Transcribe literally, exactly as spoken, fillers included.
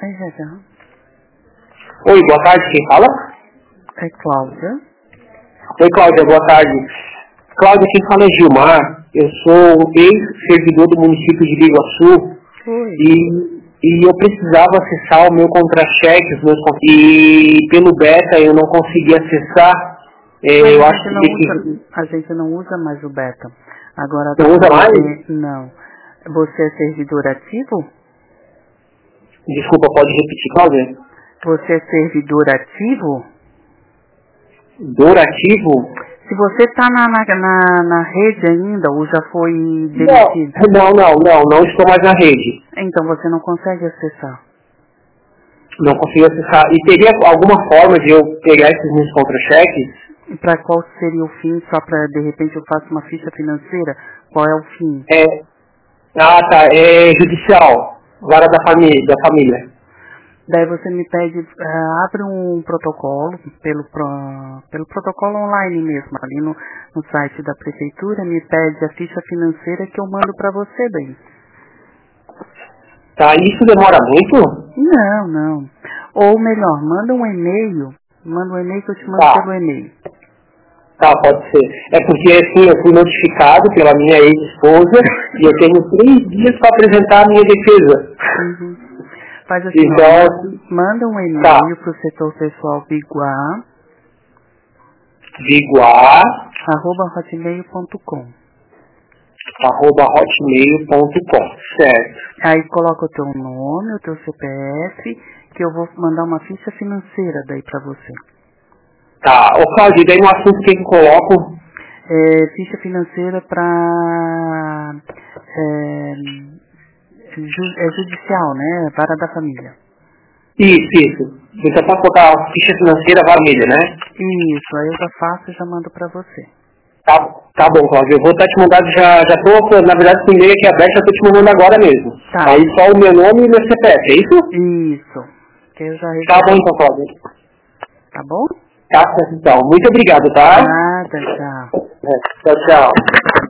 Oi, Jada. Oi, boa tarde, quem fala? É Cláudia. Oi, Cláudia, boa tarde. Cláudia, quem fala é Gilmar. Eu sou ex-servidor do município de Biguaçu. Oi. E, e eu precisava acessar o meu contra-cheque, os meus con- e pelo beta eu não consegui acessar. É, Mas eu a acho gente que não tem usa, que... a gente não usa mais o beta. Agora Não usa mais? você não. Você é servidor ativo? Desculpa, pode repetir, Cláudia? Você é servidor ativo? Dorativo? Se você está na, na, na, na rede ainda ou já foi Não, demitido, não, não, não, não estou mais na rede. então você não consegue acessar. Não consigo acessar. E teria alguma forma de eu pegar esses meus contra-cheques? E para qual seria o fim? Só para de repente eu faço uma ficha financeira? Qual é o fim? É, ah, tá, é judicial, vara da família, da família. Daí você me pede, eh, abre um protocolo, pelo, pro- pelo protocolo online mesmo, ali no, no site da prefeitura, me pede a ficha financeira que eu mando para você daí. Tá, isso demora muito? Não, não. Ou melhor, manda um e-mail, manda um e-mail que eu te mando Tá, pelo e-mail. tá, pode ser. É porque assim, eu fui notificado pela minha ex-esposa e eu tenho três dias para apresentar a minha defesa. Uhum. Faz assim, ó, ma- Então, manda um tá, e-mail pro setor pessoal biguá, viguar, arroba hotmail ponto com. arroba hotmail ponto com, certo. Aí coloca o teu nome, o teu C P F, que eu vou mandar uma ficha financeira daí pra você. Tá, ô Cláudio, daí no assunto que eu coloco, É, ficha financeira pra é, ju- é judicial, né? Vara da família. isso, isso. Então posso botar a ficha financeira vermelha, né? Isso, aí eu já faço e já mando pra você. Tá, tá bom, Cláudio. Eu vou estar te mandando, já, já tô, na verdade, com o e-mail aqui aberto, já tô te mandando agora mesmo. Tá. Aí só o meu nome e meu C P F, é isso? Isso. Que eu já Tá bom resolvi. então, Cláudio. Tá bom? Tá certo então. Muito obrigado, tá? Nada, tchau. É, tchau, tchau.